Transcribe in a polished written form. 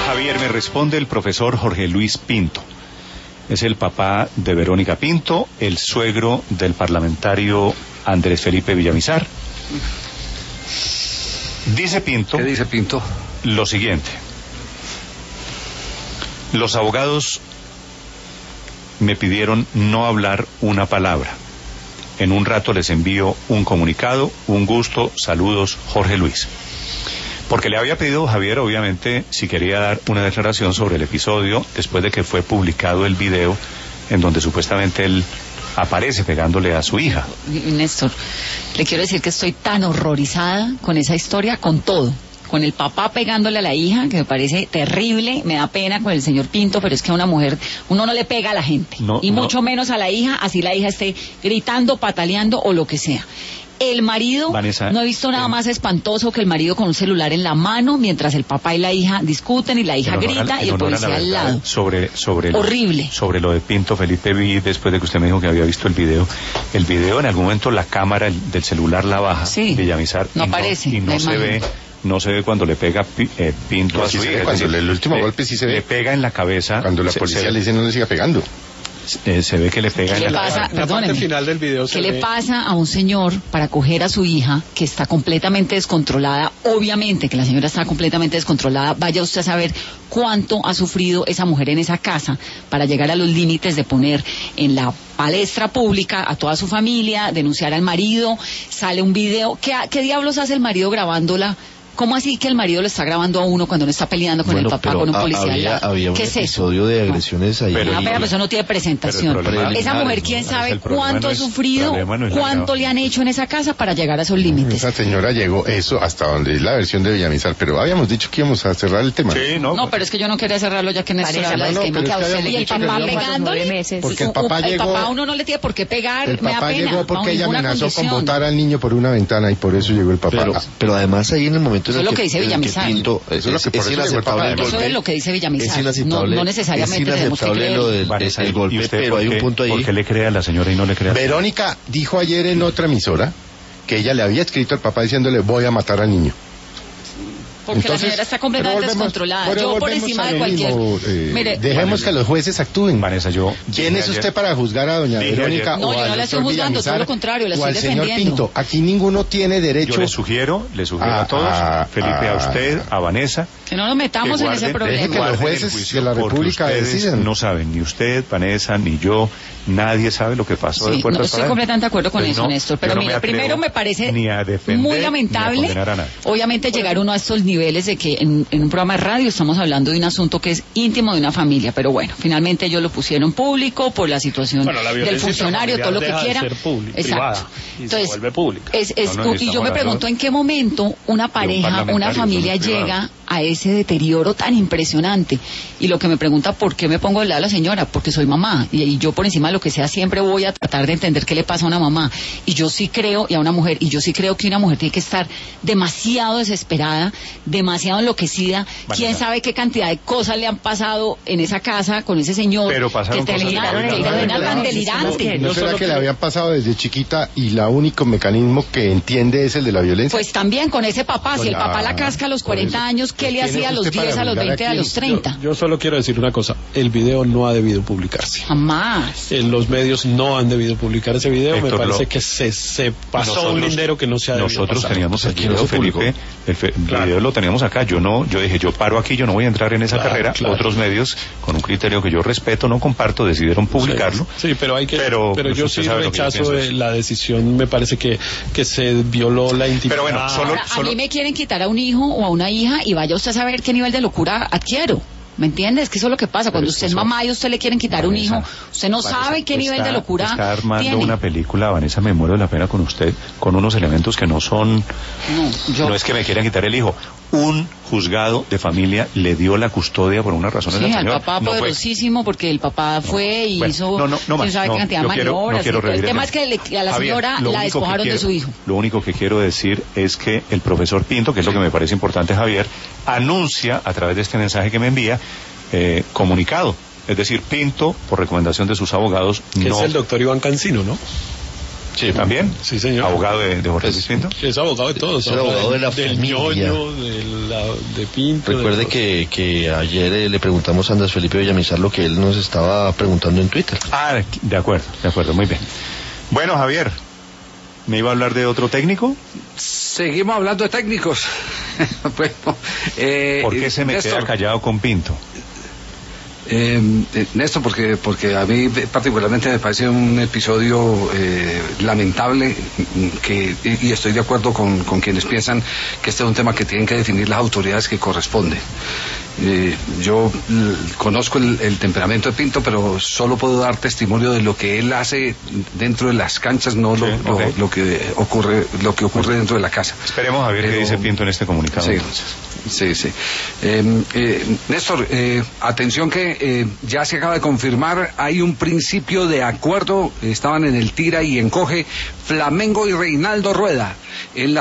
Javier, me responde el profesor Jorge Luis Pinto. Es el papá de Verónica Pinto, el suegro del parlamentario Andrés Felipe Villamizar. Dice Pinto. ¿Qué dice Pinto? Lo siguiente. Los abogados me pidieron no hablar una palabra. En un rato les envío un comunicado. Un gusto, saludos, Jorge Luis. Porque le había pedido Javier, obviamente, si quería dar una declaración sobre el episodio después de que fue publicado el video en donde supuestamente él aparece pegándole a su hija. Néstor, le quiero decir que estoy tan horrorizada con esa historia, con todo. Con el papá pegándole a la hija, que me parece terrible, me da pena con el señor Pinto, pero es que a una mujer, uno no le pega a la gente, mucho menos a la hija, así la hija esté gritando, pataleando o lo que sea. El marido, Vanessa, no he visto nada más espantoso que el marido con un celular en la mano mientras el papá y la hija discuten y la hija grita y el policía al lado. Horrible. Sobre lo de Pinto, Felipe, vi después de que usted me dijo que había visto el video en algún momento la cámara del celular la baja, sí, Villamizar, no aparece, y no se ve cuando le pega Pinto a su hija. Cuando el último golpe sí se ve. Le pega en la cabeza. Cuando la policía le dice no le siga pegando. Se ve que le pega en la cabeza. Perdóneme, final del video ¿qué le pasa a un señor para coger a su hija que está completamente descontrolada? Obviamente que la señora está completamente descontrolada. Vaya usted a saber cuánto ha sufrido esa mujer en esa casa para llegar a los límites de poner en la palestra pública a toda su familia, denunciar al marido, sale un video. ¿Qué diablos hace el marido grabándola? ¿Cómo así que el marido lo está grabando a uno cuando no está peleando con el papá, con un policía al lado? Había un episodio de agresiones ahí. Pero eso no tiene presentación. Esa mujer, quién sabe cuánto ha sufrido, cuánto le han hecho en esa casa para llegar a esos límites. Esa señora llegó eso hasta donde es la versión de Villamizar, pero habíamos dicho que íbamos a cerrar el tema. Sí, no, pero es que yo no quería cerrarlo ya que Néstor habla del tema que a usted y el papá pegándole. Porque el papá llegó. El papá a uno no le tiene por qué pegar, el me da papá pena. Llegó porque ella amenazó con botar al niño por una ventana y por eso llegó el papá. Pero además ahí en el momento eso es lo que dice Villamizar. Pinto, es inaceptable. Eso es lo que dice Villamizar. Es inaceptable. No necesariamente tenemos que creer. Lo del golpe, pero hay un punto ahí. ¿Por qué le cree a la señora y no le cree a la Verónica dijo ayer en otra emisora que ella le había escrito al papá diciéndole voy a matar al niño. Porque entonces, la señora está completamente descontrolada. Yo por encima de cualquier... Mire, dejemos que los jueces actúen. Vanessa, ¿quién es usted para juzgar a doña Verónica o al yo no la estoy juzgando, todo lo contrario, la estoy defendiendo. Señor Pinto? Aquí ninguno tiene derecho... Yo le sugiero a todos, Felipe, a usted, a Vanessa... Que no nos metamos en ese problema. Deje que los jueces de la República deciden. No saben, ni usted, Vanessa, ni yo, nadie sabe lo que pasó de puertas para estoy completamente de acuerdo con eso, Néstor. Pero mira, primero me parece muy lamentable, obviamente, llegar uno a estos niveles de que en un programa de radio estamos hablando de un asunto que es íntimo de una familia. Pero bueno, finalmente ellos lo pusieron público por la situación del funcionario, todo lo que quiera. Exacto. Entonces, se vuelve pública. Y yo me pregunto en qué momento una pareja, una familia llega a ese deterioro tan impresionante. Y lo que me pregunta, ¿por qué me pongo del lado de la señora? Porque soy mamá, y yo por encima de lo que sea siempre voy a tratar de entender qué le pasa a una mamá, y yo sí creo, y a una mujer, y yo sí creo que una mujer tiene que estar demasiado desesperada, demasiado enloquecida. Quién sabe qué cantidad de cosas le han pasado en esa casa con ese señor, pero pasaron que tan delirante. ¿No será que le habían pasado desde chiquita y el único mecanismo que entiende es el de la violencia? Pues también con ese papá, si el papá la casca a los 40 años, ¿qué le hacía a los 10, a los 20, a los 30? Yo solo quiero decir una cosa, el video no ha debido publicarse. Jamás. En los medios no han debido publicar ese video, Héctor, me parece que se pasó un lindero que no se ha debido Nosotros pasar. teníamos el video, Felipe, el video lo teníamos acá, yo dije, yo paro aquí, yo no voy a entrar en esa carrera. Otros medios, con un criterio que yo respeto, no comparto, decidieron publicarlo. Sí, pero yo sí rechazo la decisión, me parece que se violó la intimidad. Pero bueno, a mí me quieren quitar a un hijo o a una hija y vaya usted a saber qué nivel de locura adquiero. ¿Me entiendes? Que eso es lo que pasa. Cuando usted es mamá y usted le quieren quitar un hijo, usted no sabe qué nivel de locura está armando tiene. Una película, Vanessa, me muero de la pena con usted, con unos elementos que no son... No es que me quieran quitar el hijo. Un juzgado de familia le dio la custodia por una razón a la señora. Sí, al papá poderosísimo, porque el papá fue y hizo... quién sabe qué cantidad de maniobras. El tema es que a la señora la despojaron de su hijo. Lo único que quiero decir es que el profesor Pinto, que es lo que me parece importante, Javier, anuncia a través de este mensaje que me envía, comunicado. Es decir, Pinto, por recomendación de sus abogados, que es el doctor Iván Cancino, ¿no? Sí, ¿también? Sí, señor. ¿Abogado de Jorge Luis Pinto? Es abogado de todos. Es abogado de la del familia. ñoño, de Pinto. Recuerde que ayer le preguntamos a Andrés Felipe Villamizar lo que él nos estaba preguntando en Twitter. Ah, de acuerdo, muy bien. Bueno, Javier, ¿me iba a hablar de otro técnico? Seguimos hablando de técnicos. Bueno, ¿por qué se me queda callado con Pinto? Néstor, porque a mí particularmente me parece un episodio lamentable, y estoy de acuerdo con quienes piensan que este es un tema que tienen que definir las autoridades que corresponden. Yo conozco el temperamento de Pinto, pero solo puedo dar testimonio de lo que él hace dentro de las canchas, no lo que ocurre dentro de la casa. Esperemos a ver qué dice Pinto en este comunicado. Sí. Néstor, atención que ya se acaba de confirmar, hay un principio de acuerdo, estaban en el tira y encoge Flamengo y Reinaldo Rueda en la